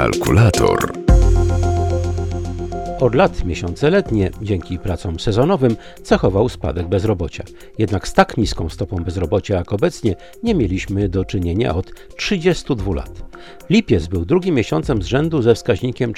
Kalkulator. Od lat miesiące letnie, dzięki pracom sezonowym, cechował spadek bezrobocia. Jednak z tak niską stopą bezrobocia jak obecnie nie mieliśmy do czynienia od 32 lat. Lipiec był drugim miesiącem z rzędu ze wskaźnikiem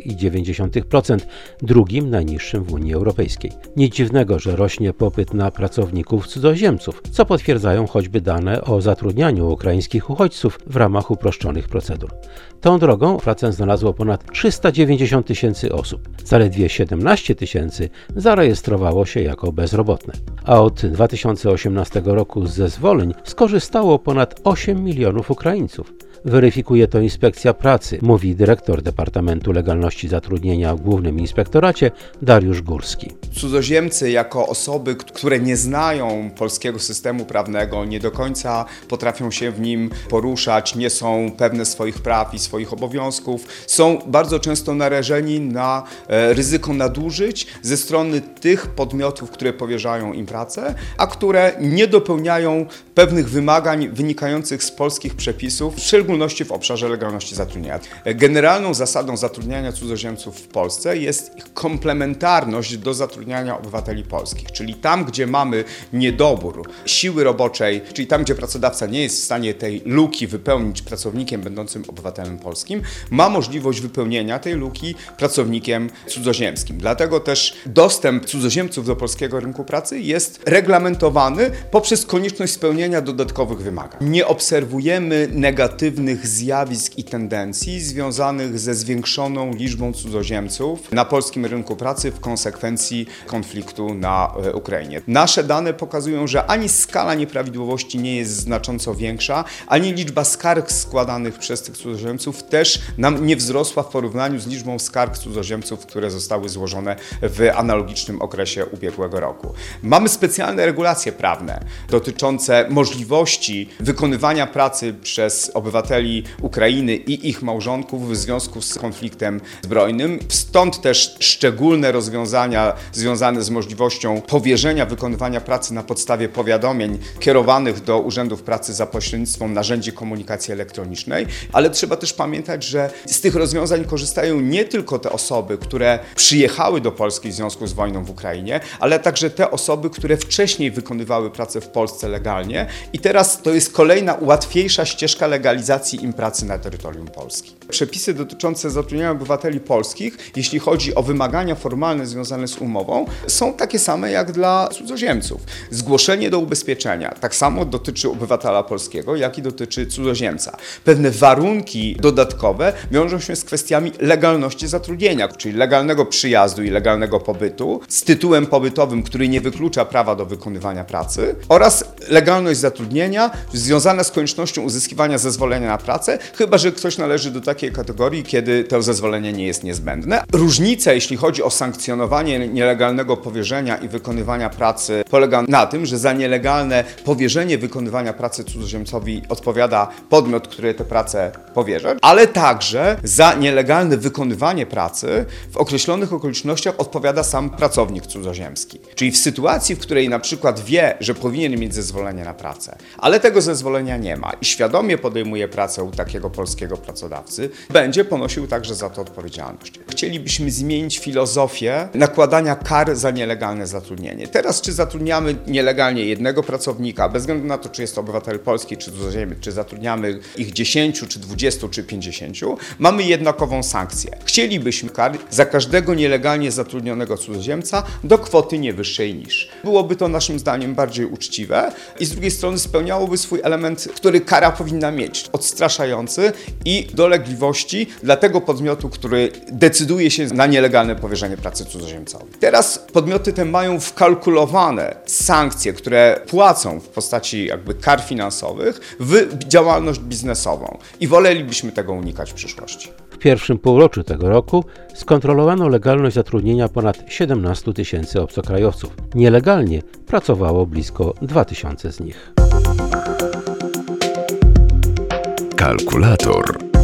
4,9%, drugim najniższym w Unii Europejskiej. Nic dziwnego, że rośnie popyt na pracowników cudzoziemców, co potwierdzają choćby dane o zatrudnianiu ukraińskich uchodźców w ramach uproszczonych procedur. Tą drogą pracę znalazło ponad 390 tysięcy osób. Zaledwie 17 tysięcy zarejestrowało się jako bezrobotne. A od 2018 roku z zezwoleń skorzystało ponad 8 milionów Ukraińców. Weryfikuje to Inspekcja Pracy, mówi dyrektor Departamentu Legalności Zatrudnienia w Głównym Inspektoracie Dariusz Górski. Cudzoziemcy jako osoby, które nie znają polskiego systemu prawnego, nie do końca potrafią się w nim poruszać, nie są pewne swoich praw i swoich obowiązków, są bardzo często narażeni na ryzyko nadużyć ze strony tych podmiotów, które powierzają im pracę, a które nie dopełniają pewnych wymagań wynikających z polskich przepisów, w szczególności w obszarze legalności zatrudnienia. Generalną zasadą zatrudniania cudzoziemców w Polsce jest ich komplementarność do zatrudniania obywateli polskich, czyli tam, gdzie mamy niedobór siły roboczej, czyli tam, gdzie pracodawca nie jest w stanie tej luki wypełnić pracownikiem będącym obywatelem polskim, ma możliwość wypełnienia tej luki pracownikiem cudzoziemskim. Dlatego też dostęp cudzoziemców do polskiego rynku pracy jest reglamentowany poprzez konieczność spełnienia dodatkowych wymagań. Nie obserwujemy negatywnych zjawisk i tendencji związanych ze zwiększoną liczbą cudzoziemców na polskim rynku pracy w konsekwencji konfliktu na Ukrainie. Nasze dane pokazują, że ani skala nieprawidłowości nie jest znacząco większa, ani liczba skarg składanych przez tych cudzoziemców też nam nie wzrosła w porównaniu z liczbą skarg cudzoziemców, które zostały złożone w analogicznym okresie ubiegłego roku. Mamy specjalne regulacje prawne dotyczące możliwości wykonywania pracy przez obywateli Ukrainy i ich małżonków w związku z konfliktem zbrojnym. Stąd też szczególne rozwiązania związane z możliwością powierzenia wykonywania pracy na podstawie powiadomień kierowanych do urzędów pracy za pośrednictwem narzędzi komunikacji elektronicznej, ale trzeba też pamiętać, że z tych rozwiązań korzystają nie tylko te osoby, które przyjechały do Polski w związku z wojną w Ukrainie, ale także te osoby, które wcześniej wykonywały pracę w Polsce legalnie i teraz to jest kolejna łatwiejsza ścieżka legalizacji im pracy na terytorium Polski. Przepisy dotyczące zatrudniania obywateli polskich, jeśli chodzi o wymagania formalne związane z umową, są takie same jak dla cudzoziemców. Zgłoszenie do ubezpieczenia tak samo dotyczy obywatela polskiego, jak i dotyczy cudzoziemca. Pewne warunki dodatkowe wiążą się z kwestiami legalności zatrudnienia, czyli legalnego przyjazdu i legalnego pobytu z tytułem pobytowym, który nie wyklucza prawa do wykonywania pracy oraz legalność zatrudnienia związana z koniecznością uzyskiwania zezwolenia na pracę, chyba że ktoś należy do takiej kategorii, kiedy to zezwolenie nie jest niezbędne. Różnica, jeśli chodzi o sankcjonowanie nielegalnego powierzenia i wykonywania pracy, polega na tym, że za nielegalne powierzenie wykonywania pracy cudzoziemcowi odpowiada podmiot, który tę pracę powierza, ale także za nielegalne wykonywanie pracy w określonych okolicznościach odpowiada sam pracownik cudzoziemski. Czyli w sytuacji, w której na przykład wie, że powinien mieć zezwolenie na pracę, ale tego zezwolenia nie ma i świadomie podejmuje pracę u takiego polskiego pracodawcy, będzie ponosił także za to odpowiedzialność. Chcielibyśmy zmienić filozofię nakładania kar za nielegalne zatrudnienie. Teraz czy zatrudniamy nielegalnie jednego pracownika, bez względu na to, czy jest to obywatel polski, czy cudzoziemiec, czy zatrudniamy ich 10, czy 20, czy 50, mamy jednakową sankcję. Chcielibyśmy kar za każdego nielegalnie zatrudnionego cudzoziemca do kwoty nie wyższej niż. Byłoby to naszym zdaniem bardziej uczciwe i z drugiej strony spełniałoby swój element, który kara powinna mieć, odstraszający i dolegliwości dla tego podmiotu, który decyduje się na nielegalne powierzenie pracy cudzoziemcowi. Teraz podmioty te mają wkalkulowane sankcje, które płacą w postaci kar finansowych w działalność biznesową i wolelibyśmy tego unikać w przyszłości. W pierwszym półroczu tego roku skontrolowano legalność zatrudnienia ponad 17 tysięcy obcokrajowców. Nielegalnie pracowało blisko 2 tysiące z nich. Kalkulator.